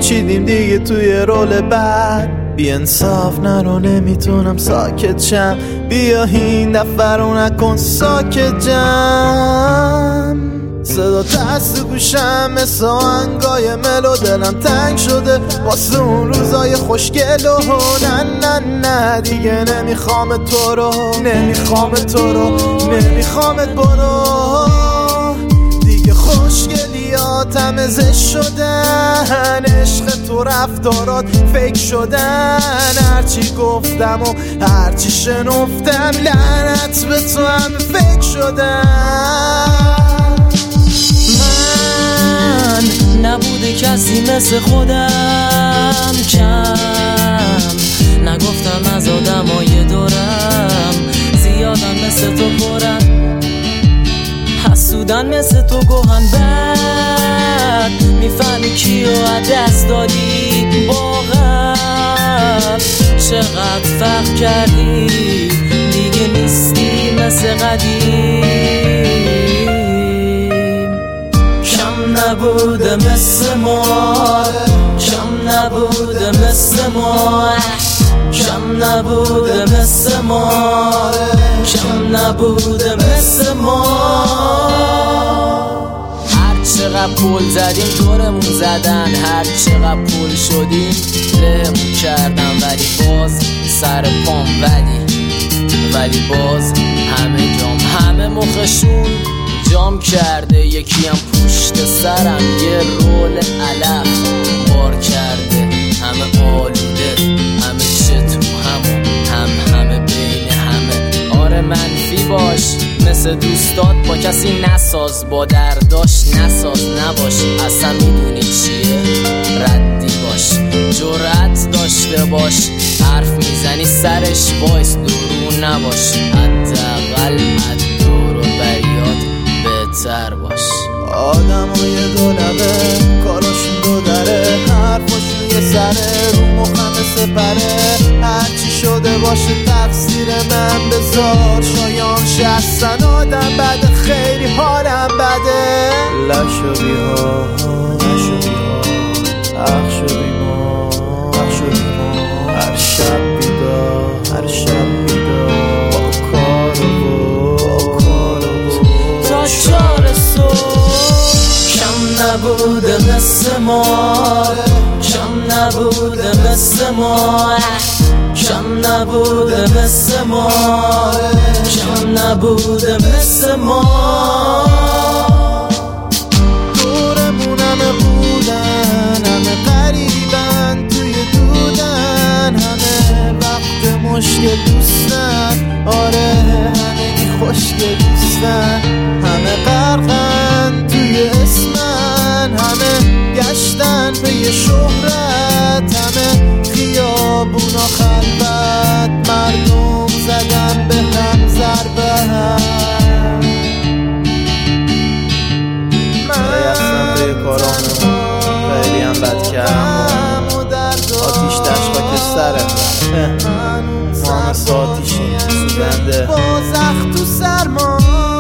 پیچیدیم دیگه توی رول بعد. بی انصاف نرو نمیتونم ساکت شم، بیا این دفعه رو نکن ساکت جم. صدا دست گوشم مثل آهنگای ملو، دلم تنگ شده واسه اون روزای خوشگل و نه نه نه دیگه نمیخوام تو رو، نمیخوام تو رو، نمیخوامت برو دیگه. خوشگلیاتم زشت شدن، عشق تو رفتارات فیک شدن. هرچی گفتم و هرچی شنفتم لعنت به تو هم فیک شدن. نبوده کسی مثل خودم، کم نگفتم از آدمای دورم، زیادم مثل تو پرم، حسودن مثل تو گوهن بد. میفهمی کیو از دست دادی واقعا، چقدر فرق کردی دیگه نیستی مثل قدیم. نبوده مثل ما، کم نبوده مثل ما، کم نبوده مثل ما، کم نبوده مثل ما. هر چقدر پول زدیم دورمون زدن، هر چقدر پول شدیم لهمون کردن، ولی باز سر پام، ولی باز همه جام، همه مخشون جام کرده. یکی هم پشت سرم یه رول علف بار کرده. همه آلوده، همه چه تو همه بین همه. آره منفی باش مثل دوستات، با کسی نساز، با درداش نساز، نباش اصلا میدونی چیه ردی باش. جرأت داشته باش، حرف میزنی سرش وایس، درون نباش، حداقل دور و بریات بهتر باش. آدمای دو لبه کاراشون دو دره، حرفاشون یه سره، رو مخم سپره. هرچی شده باشه تقصیر من بذار، شایان شخصن آدم بده، خیلی حالم بده. لشو بیها حق شدی ما، هر شب بیدار، هر شب بیدار، با کار تا چار کم نبوده مثل ما، کم نبوده مثل ما، کم نبوده مثل ما، کم نبوده مثل ما. دورمون همه بودن، همه قریبن توی دودن، همه وقت مشکل دوستن. آره همه خوشگل دوستن، همه غرقن توی اسمن، همه گشتن به یه شهرت، همه خیابونا خلوت، مردم زدن به هم ضربه. من توی کارامون خیلی هم بد کردم، آتیش دشت خاک سره، ما همه ساتیشیم سوزنده بازخ تو سرما.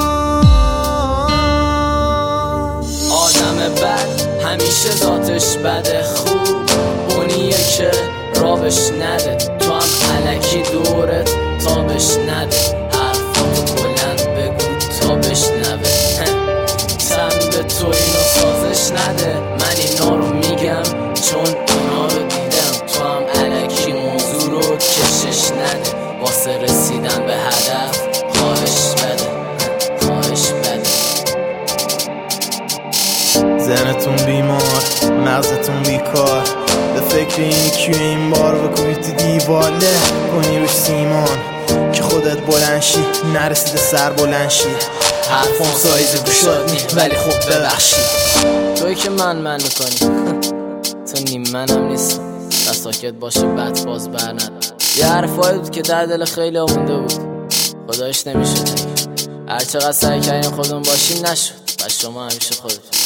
آدم بد همیشه ذاتش بده، خوب اونیه که رابش نده، تو هم علکی دورت تابش نده، حرفاتو بلند بگو تابش نوه، سم به تو اینو سازش نده. من اینا رو میگم چون اونا رو دیدم، تو هم علکی موضوع رو کشش نده، واسه رسیدن به هدف خواهش بده. ذهنتون بیمار، مغزتون بیکار، به فکر اینی کیه این بار بکنی تو دیواله، کنی روش سیمان که خودت بلنشی، نرسیده سر بلنشی. حرفم سایز گوشات نی ولی خوب ببخشی. توی که من میکنی تو نیم منم نیست، دست ساکت باشه بد باز برند. یه حرفایی بود که در دل خیلی مونده بود، خدایش نمیشه. هر چقدر سعی کردیم خودمون باشیم نشد، و شما همیشه خودتون.